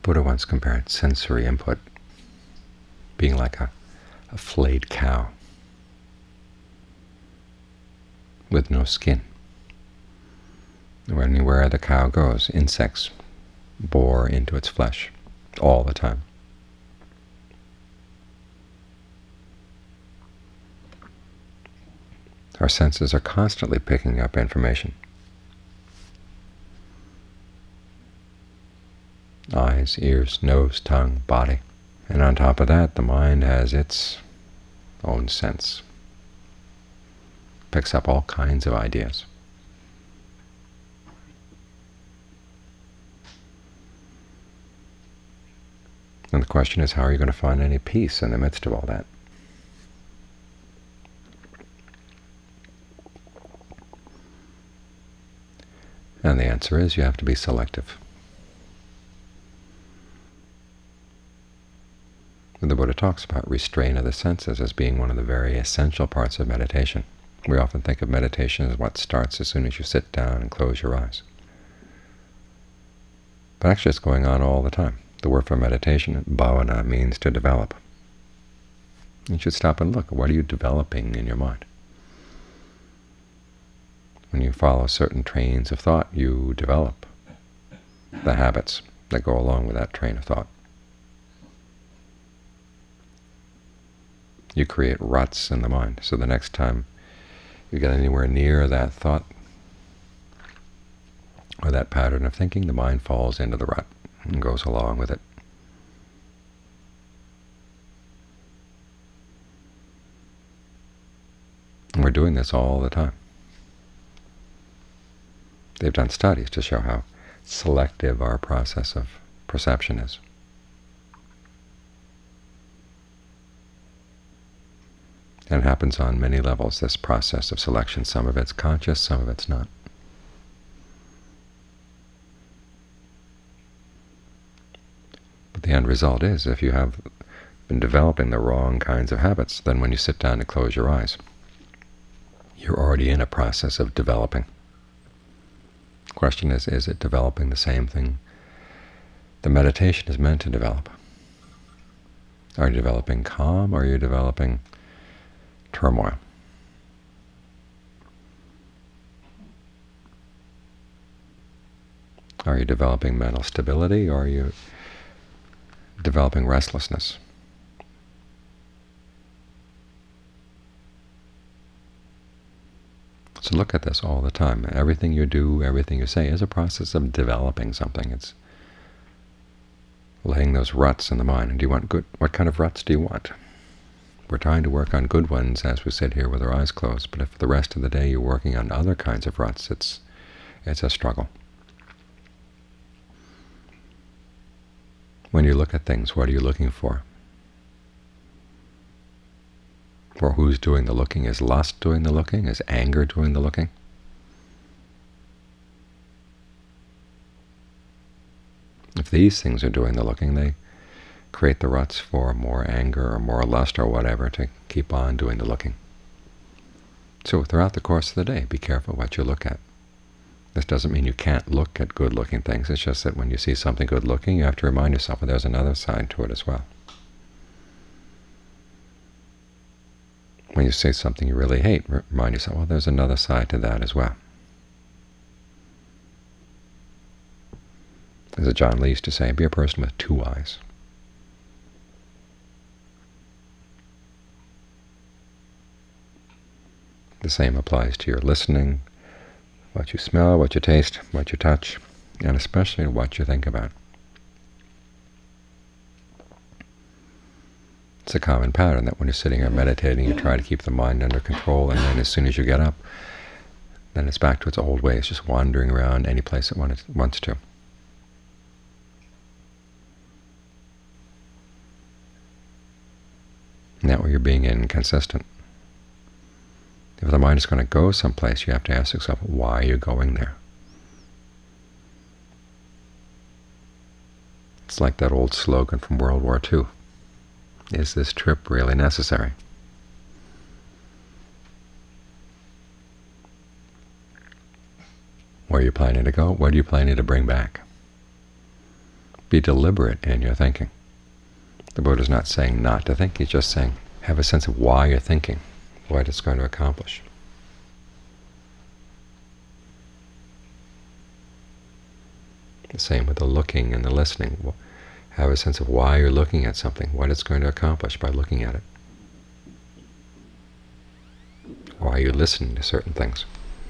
Buddha once compared sensory input being like a flayed cow with no skin. Anywhere the cow goes, insects bore into its flesh all the time. Our senses are constantly picking up information. Eyes, ears, nose, tongue, body. And on top of that, the mind has its own sense. Picks up all kinds of ideas. And the question is, how are you going to find any peace in the midst of all that? And the answer is you have to be selective. The Buddha talks about restraint of the senses as being one of the very essential parts of meditation. We often think of meditation as what starts as soon as you sit down and close your eyes. But actually it's going on all the time. The word for meditation, bhavana, means to develop. You should stop and look. What are you developing in your mind? When you follow certain trains of thought, you develop the habits that go along with that train of thought. You create ruts in the mind, so the next time you get anywhere near that thought or that pattern of thinking, the mind falls into the rut and goes along with it. And we're doing this all the time. They've done studies to show how selective our process of perception is. And it happens on many levels, this process of selection. Some of it's conscious, some of it's not. But the end result is, if you have been developing the wrong kinds of habits, then when you sit down and close your eyes, you're already in a process of developing. The question is it developing the same thing the meditation is meant to develop? Are you developing calm, or are you developing turmoil? Are you developing mental stability, or are you developing restlessness? So look at this all the time. Everything you do, everything you say is a process of developing something. It's laying those ruts in the mind. And do you want good? What kind of ruts do you want? We're trying to work on good ones as we sit here with our eyes closed, but if the rest of the day you're working on other kinds of ruts, it's a struggle. When you look at things, what are you looking for? Or who's doing the looking? Is lust doing the looking? Is anger doing the looking? If these things are doing the looking, they create the ruts for more anger or more lust or whatever to keep on doing the looking. So throughout the course of the day, be careful what you look at. This doesn't mean you can't look at good-looking things. It's just that when you see something good-looking, you have to remind yourself that there's another side to it as well. When you see something you really hate, remind yourself, well, there's another side to that as well. As John Lee used to say, be a person with two eyes. The same applies to your listening, what you smell, what you taste, what you touch, and especially what you think about. It's a common pattern that when you're sitting here meditating, you try to keep the mind under control, and then as soon as you get up, then it's back to its old ways, just wandering around any place it wants to. And that way you're being inconsistent. If the mind is going to go someplace, you have to ask yourself, why are you going there? It's like that old slogan from World War II. Is this trip really necessary? Where are you planning to go? What are you planning to bring back? Be deliberate in your thinking. The Buddha's not saying not to think, he's just saying have a sense of why you're thinking, what it's going to accomplish. The same with the looking and the listening. Have a sense of why you're looking at something, what it's going to accomplish by looking at it. Why you listen to certain things.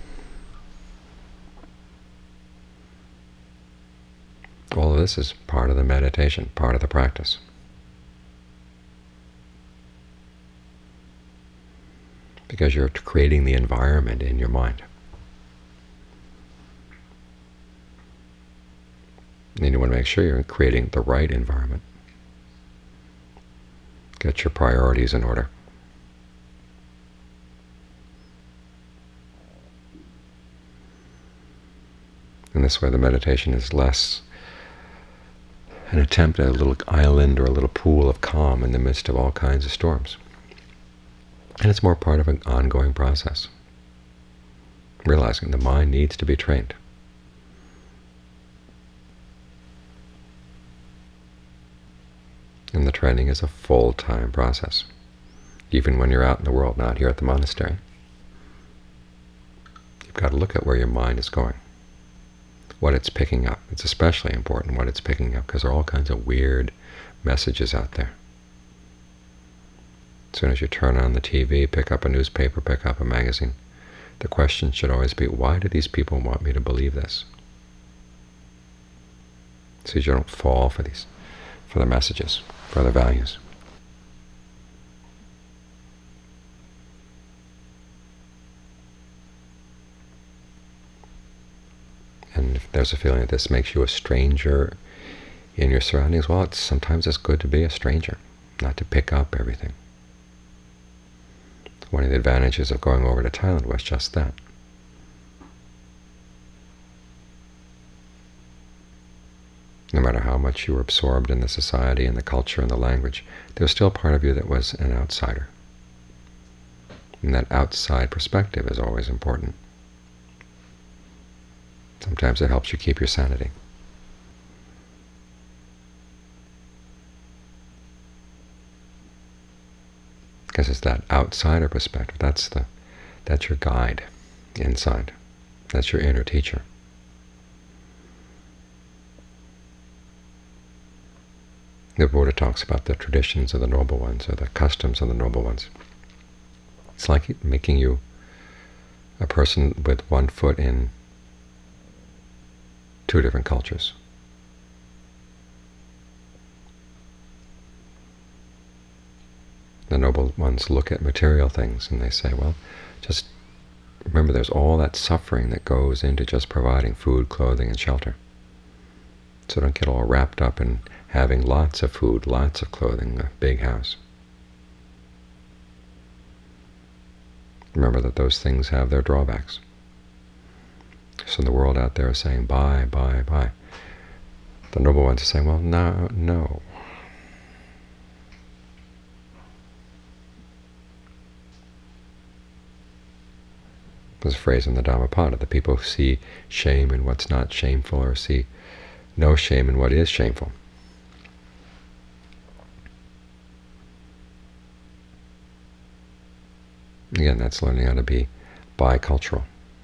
All of this is part of the meditation, part of the practice. Because you're creating the environment in your mind. And you want to make sure you're creating the right environment. Get your priorities in order. And this way the meditation is less an attempt at a little island or a little pool of calm in the midst of all kinds of storms. And it's more part of an ongoing process, realizing the mind needs to be trained. And the training is a full-time process, even when you're out in the world, not here at the monastery. You've got to look at where your mind is going, what it's picking up. It's especially important what it's picking up, because there are all kinds of weird messages out there. As soon as you turn on the TV, pick up a newspaper, pick up a magazine, the question should always be, why do these people want me to believe this? So you don't fall for the messages, for the values. And if there's a feeling that this makes you a stranger in your surroundings, well, sometimes it's good to be a stranger, not to pick up everything. One of the advantages of going over to Thailand was just that. No matter how much you were absorbed in the society and the culture and the language, there was still part of you that was an outsider. And that outside perspective is always important. Sometimes it helps you keep your sanity. Because it's that outsider perspective, that's your guide inside. That's your inner teacher. The Buddha talks about the traditions of the noble ones, or the customs of the noble ones. It's like making you a person with one foot in two different cultures. The noble ones look at material things and they say, well, just remember there's all that suffering that goes into just providing food, clothing, and shelter. So don't get all wrapped up in having lots of food, lots of clothing, a big house. Remember that those things have their drawbacks. So the world out there is saying, buy, buy, buy. The noble ones are saying, well, no, no. There's a phrase in the Dhammapada, the people who see shame in what's not shameful, or see no shame in what is shameful. Again, that's learning how to be bicultural.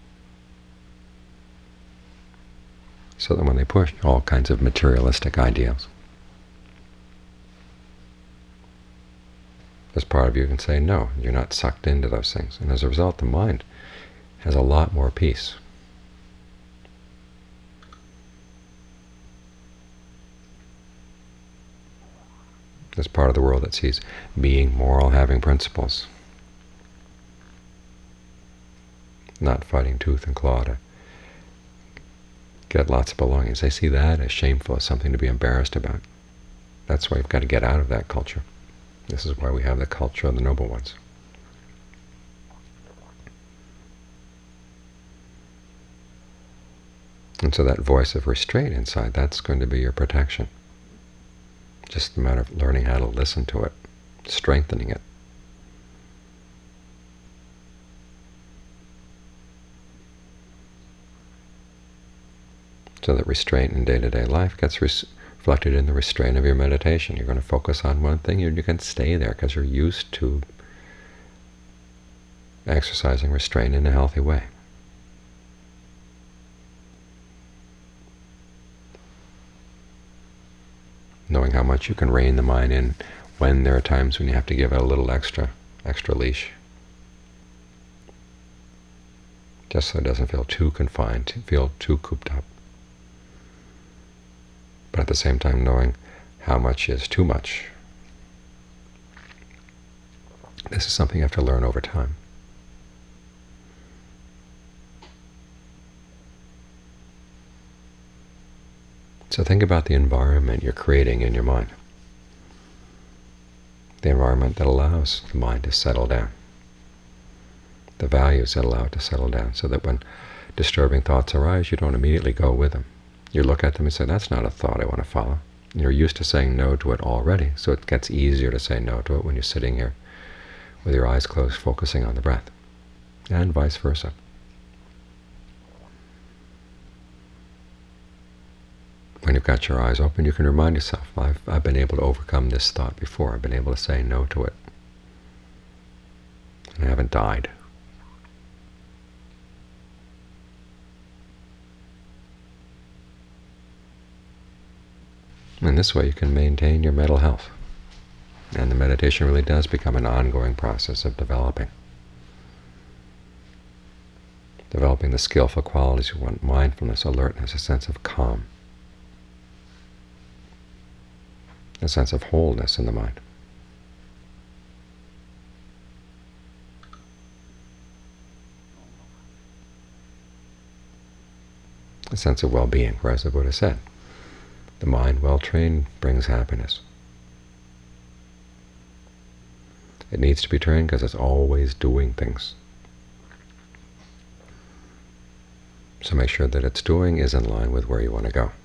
So that when they push all kinds of materialistic ideals, as part of you can say, no, you're not sucked into those things. And as a result, the mind has a lot more peace. As part of the world that sees being moral, having principles, not fighting tooth and claw to get lots of belongings. They see that as shameful, as something to be embarrassed about. That's why you've got to get out of that culture. This is why we have the culture of the noble ones. And so that voice of restraint inside, that's going to be your protection. Just a matter of learning how to listen to it, strengthening it. So that restraint in day-to-day life gets reflected in the restraint of your meditation. You're going to focus on one thing, and you can stay there because you're used to exercising restraint in a healthy way. Knowing how much you can rein the mind in when there are times when you have to give it a little extra leash, just so it doesn't feel too confined, feel too cooped up. But at the same time knowing how much is too much. This is something you have to learn over time. So think about the environment you're creating in your mind, the environment that allows the mind to settle down, the values that allow it to settle down, so that when disturbing thoughts arise, you don't immediately go with them. You look at them and say, that's not a thought I want to follow. And you're used to saying no to it already, so it gets easier to say no to it when you're sitting here with your eyes closed, focusing on the breath, and vice versa. When you've got your eyes open, you can remind yourself, I've been able to overcome this thought before. I've been able to say no to it. And I haven't died. And this way you can maintain your mental health. And the meditation really does become an ongoing process of developing the skillful qualities you want: mindfulness, alertness, a sense of calm, a sense of wholeness in the mind. A sense of well-being, where, as the Buddha said, the mind well-trained brings happiness. It needs to be trained because it's always doing things. So make sure that its doing is in line with where you want to go.